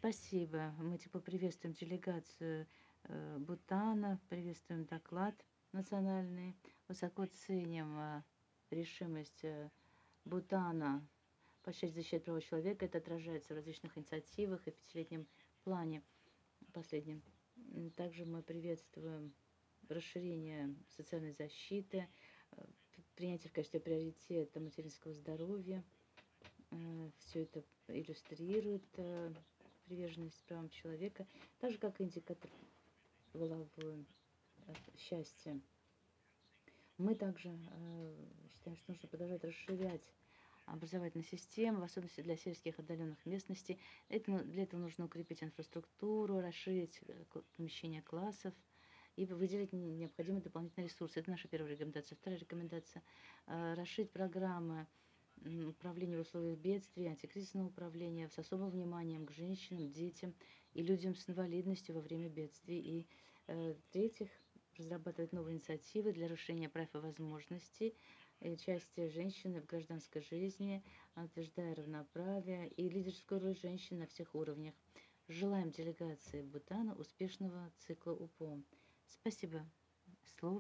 Спасибо. Мы типа приветствуем делегацию Бутана, приветствуем доклад национальный, высоко ценим решимость Бутана поощрять защиту прав человека. Это отражается в различных инициативах и в пятилетнем плане последнем. Также мы приветствуем расширение социальной защиты, принятие в качестве приоритета материнского здоровья. Все это иллюстрирует приверженность правам человека, так же как индикатор полового счастья. Мы также считаем, что нужно продолжать расширять образовательную систему, в особенности для сельских отдаленных местностей. Для этого нужно укрепить инфраструктуру, расширить помещение классов и выделить необходимые дополнительные ресурсы. Это наша первая рекомендация. Вторая рекомендация – расширить программы управления в условиях бедствия, антикризисного управления с особым вниманием к женщинам, детям и людям с инвалидностью во время бедствий. И в-третьих, разрабатывать новые инициативы для расширения прав и возможностей участия женщины в гражданской жизни, утверждая равноправие и лидерскую роль женщин на всех уровнях. Желаем делегации Бутана успешного цикла УПО. Спасибо. Слово